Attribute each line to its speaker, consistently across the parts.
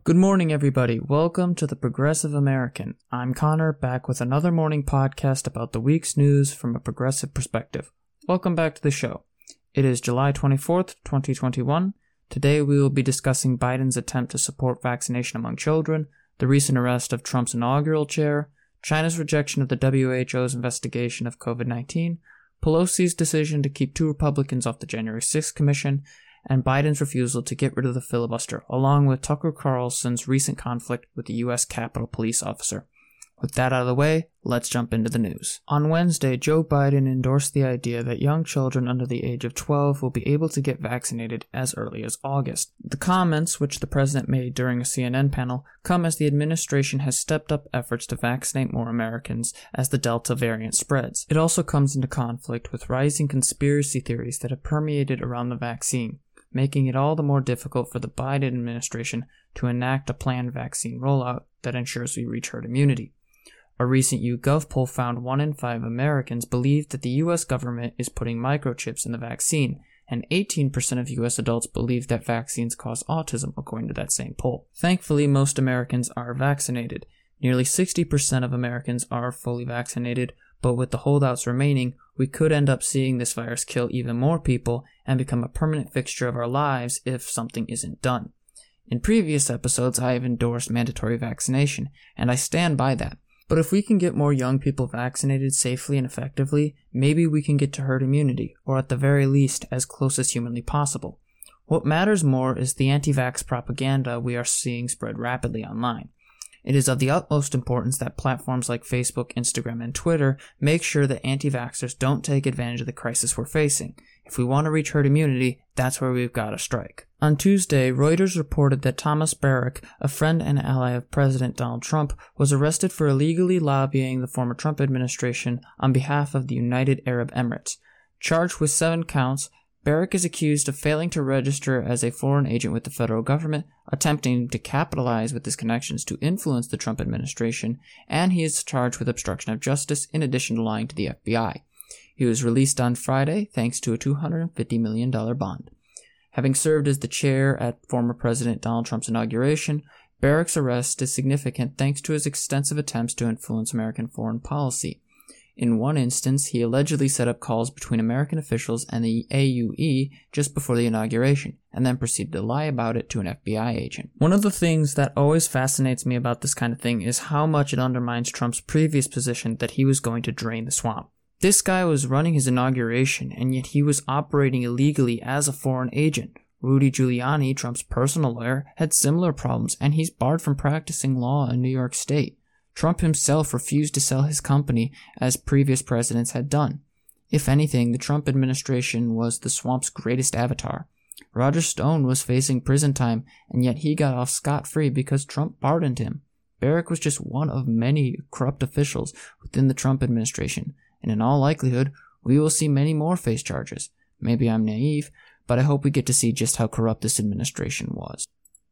Speaker 1: Good morning, everybody. Welcome to the Progressive American. I'm Connor, back with another morning podcast about the week's news from a progressive perspective. Welcome back to the show. It is July 24th, 2021. Today we will be discussing Biden's attempt to support vaccination among children, the recent arrest of Trump's inaugural chair, China's rejection of the WHO's investigation of COVID-19, Pelosi's decision to keep 2 Republicans off the January 6th commission, and Biden's refusal to get rid of the filibuster, along with Tucker Carlson's recent conflict with the U.S. Capitol Police officer. With that out of the way, let's jump into the news. On Wednesday, Joe Biden endorsed the idea that young children under the age of 12 will be able to get vaccinated as early as August. The comments, which the president made during a CNN panel, come as the administration has stepped up efforts to vaccinate more Americans as the Delta variant spreads. It also comes into conflict with rising conspiracy theories that have permeated around the vaccine, making it all the more difficult for the Biden administration to enact a planned vaccine rollout that ensures we reach herd immunity. A recent YouGov poll found 1 in 5 Americans believe that the U.S. government is putting microchips in the vaccine, and 18% of U.S. adults believe that vaccines cause autism, according to that same poll. Thankfully, most Americans are vaccinated. Nearly 60% of Americans are fully vaccinated, but with the holdouts remaining, we could end up seeing this virus kill even more people and become a permanent fixture of our lives if something isn't done. In previous episodes, I have endorsed mandatory vaccination, and I stand by that. But if we can get more young people vaccinated safely and effectively, maybe we can get to herd immunity, or at the very least, as close as humanly possible. What matters more is the anti-vax propaganda we are seeing spread rapidly online. It is of the utmost importance that platforms like Facebook, Instagram, and Twitter make sure that anti-vaxxers don't take advantage of the crisis we're facing. If we want to reach herd immunity, that's where we've got to strike. On Tuesday, Reuters reported that Thomas Barrack, a friend and ally of President Donald Trump, was arrested for illegally lobbying the former Trump administration on behalf of the United Arab Emirates. Charged with 7 counts, Barrack is accused of failing to register as a foreign agent with the federal government, attempting to capitalize with his connections to influence the Trump administration, and he is charged with obstruction of justice in addition to lying to the FBI. He was released on Friday thanks to a $250 million bond. Having served as the chair at former President Donald Trump's inauguration, Barrack's arrest is significant thanks to his extensive attempts to influence American foreign policy. In one instance, he allegedly set up calls between American officials and the AUE just before the inauguration, and then proceeded to lie about it to an FBI agent. One of the things that always fascinates me about this kind of thing is how much it undermines Trump's previous position that he was going to drain the swamp. This guy was running his inauguration, and yet he was operating illegally as a foreign agent. Rudy Giuliani, Trump's personal lawyer, had similar problems, and he's barred from practicing law in New York State. Trump himself refused to sell his company as previous presidents had done. If anything, the Trump administration was the swamp's greatest avatar. Roger Stone was facing prison time, and yet he got off scot-free because Trump pardoned him. Barrack was just one of many corrupt officials within the Trump administration, and in all likelihood, we will see many more face charges. Maybe I'm naive, but I hope we get to see just how corrupt this administration was.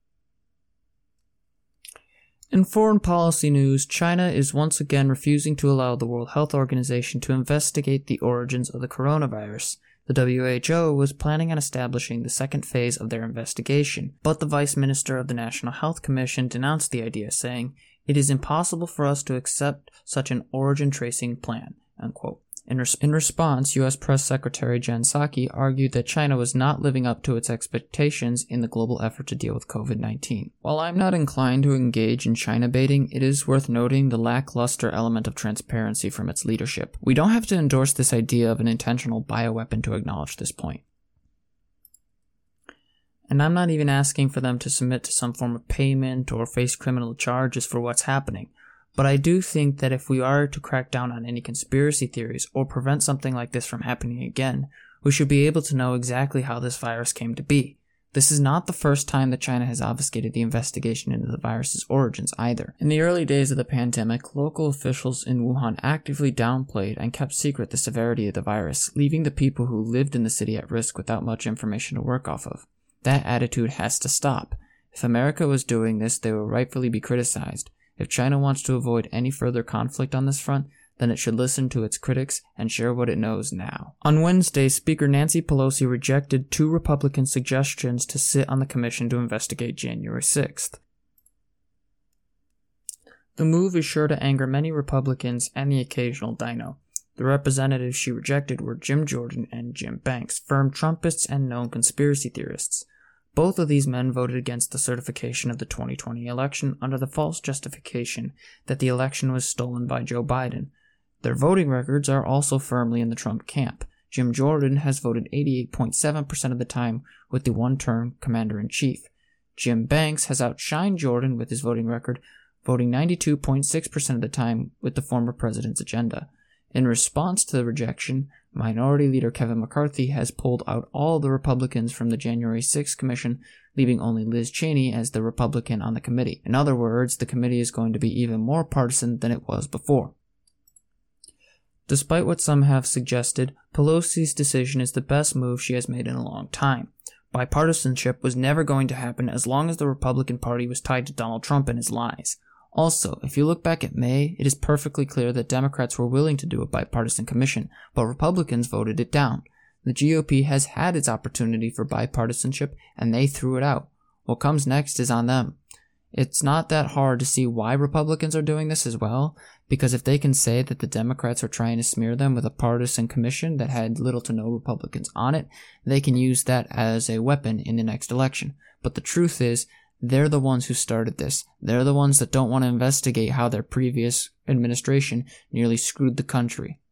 Speaker 1: In foreign policy news, China is once again refusing to allow the World Health Organization to investigate the origins of the coronavirus. The WHO was planning on establishing the second phase of their investigation, but the Vice Minister of the National Health Commission denounced the idea, saying, "It is impossible for us to accept such an origin tracing plan," unquote. In response, U.S. Press Secretary Jen Psaki argued that China was not living up to its expectations in the global effort to deal with COVID-19. While I'm not inclined to engage in China baiting, it is worth noting the lackluster element of transparency from its leadership. We don't have to endorse this idea of an intentional bioweapon to acknowledge this point. And I'm not even asking for them to submit to some form of payment or face criminal charges for what's happening. But I do think that if we are to crack down on any conspiracy theories or prevent something like this from happening again, we should be able to know exactly how this virus came to be. This is not the first time that China has obfuscated the investigation into the virus's origins either. In the early days of the pandemic, local officials in Wuhan actively downplayed and kept secret the severity of the virus, leaving the people who lived in the city at risk without much information to work off of. That attitude has to stop. If America was doing this, they will rightfully be criticized. If China wants to avoid any further conflict on this front, then it should listen to its critics and share what it knows now. On Wednesday, Speaker Nancy Pelosi rejected 2 Republican suggestions to sit on the commission to investigate January 6th. The move is sure to anger many Republicans and the occasional dino. The representatives she rejected were Jim Jordan and Jim Banks, firm Trumpists and known conspiracy theorists. Both of these men voted against the certification of the 2020 election under the false justification that the election was stolen by Joe Biden. Their voting records are also firmly in the Trump camp. Jim Jordan has voted 88.7% of the time with the one-term commander-in-chief. Jim Banks has outshined Jordan with his voting record, voting 92.6% of the time with the former president's agenda. In response to the rejection, Minority Leader Kevin McCarthy has pulled out all the Republicans from the January 6th Commission, leaving only Liz Cheney as the Republican on the committee. In other words, the committee is going to be even more partisan than it was before. Despite what some have suggested, Pelosi's decision is the best move she has made in a long time. Bipartisanship was never going to happen as long as the Republican Party was tied to Donald Trump and his lies. Also, if you look back at May, it is perfectly clear that Democrats were willing to do a bipartisan commission, but Republicans voted it down. The GOP has had its opportunity for bipartisanship, and they threw it out. What comes next is on them. It's not that hard to see why Republicans are doing this as well, because if they can say that the Democrats are trying to smear them with a partisan commission that had little to no Republicans on it, they can use that as a weapon in the next election. But the truth is, they're the ones who started this. They're the ones that don't want to investigate how their previous administration nearly screwed the country.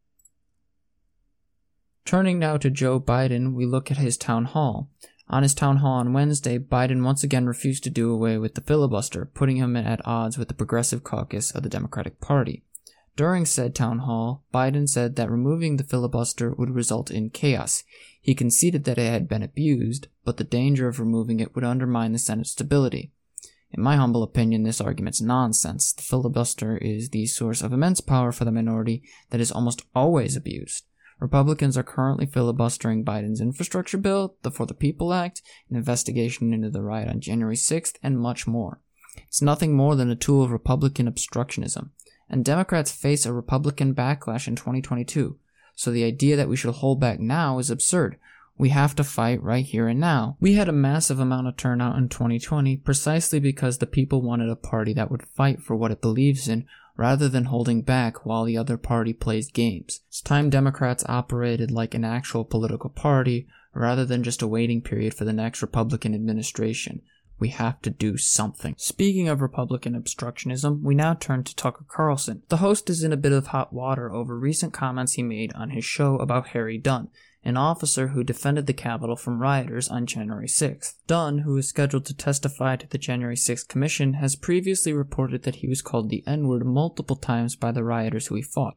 Speaker 1: Turning now to Joe Biden, we look at his town hall. On his town hall on Wednesday, Biden once again refused to do away with the filibuster, putting him at odds with the Progressive Caucus of the Democratic Party. During said town hall, Biden said that removing the filibuster would result in chaos. He conceded that it had been abused, but the danger of removing it would undermine the Senate's stability. In my humble opinion, this argument's nonsense. The filibuster is the source of immense power for the minority that is almost always abused. Republicans are currently filibustering Biden's infrastructure bill, the For the People Act, an investigation into the riot on January 6th, and much more. It's nothing more than a tool of Republican obstructionism. And Democrats face a Republican backlash in 2022, so the idea that we should hold back now is absurd. We have to fight right here and now. We had a massive amount of turnout in 2020 precisely because the people wanted a party that would fight for what it believes in, rather than holding back while the other party plays games. It's time Democrats operated like an actual political party, rather than just a waiting period for the next Republican administration. We have to do something. Speaking of Republican obstructionism, we now turn to Tucker Carlson. The host is in a bit of hot water over recent comments he made on his show about Harry Dunn, an officer who defended the Capitol from rioters on January 6th. Dunn, who is scheduled to testify to the January 6th Commission, has previously reported that he was called the N-word multiple times by the rioters who he fought.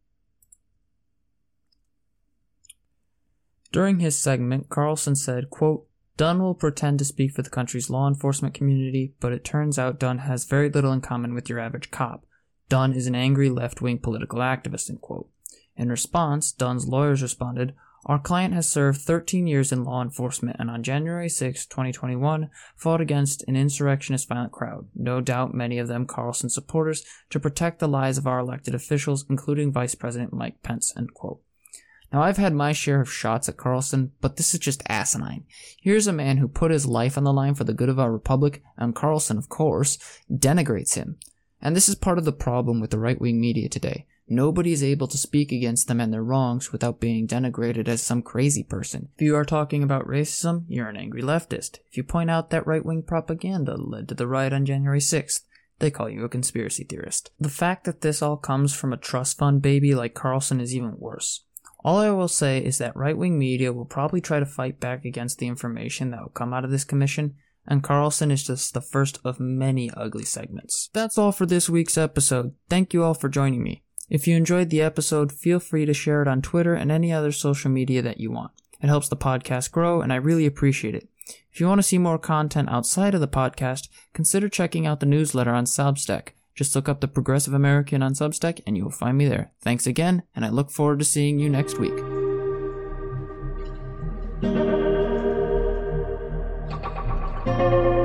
Speaker 1: During his segment, Carlson said, quote, Dunn will pretend to speak for the country's law enforcement community, but it turns out Dunn has very little in common with your average cop. Dunn is an angry left-wing political activist, end quote. In response, Dunn's lawyers responded, Our client has served 13 years in law enforcement and on January 6, 2021, fought against an insurrectionist violent crowd, no doubt many of them Carlson supporters, to protect the lives of our elected officials, including Vice President Mike Pence, end quote. Now, I've had my share of shots at Carlson, but this is just asinine. Here's a man who put his life on the line for the good of our republic, and Carlson, of course, denigrates him. And this is part of the problem with the right-wing media today. Nobody is able to speak against them and their wrongs without being denigrated as some crazy person. If you are talking about racism, you're an angry leftist. If you point out that right-wing propaganda led to the riot on January 6th, they call you a conspiracy theorist. The fact that this all comes from a trust fund baby like Carlson is even worse. All I will say is that right-wing media will probably try to fight back against the information that will come out of this commission, and Carlson is just the first of many ugly segments. That's all for this week's episode. Thank you all for joining me. If you enjoyed the episode, feel free to share it on Twitter and any other social media that you want. It helps the podcast grow, and I really appreciate it. If you want to see more content outside of the podcast, consider checking out the newsletter on Substack. Just look up The Progressive American on Substack and you will find me there. Thanks again, and I look forward to seeing you next week.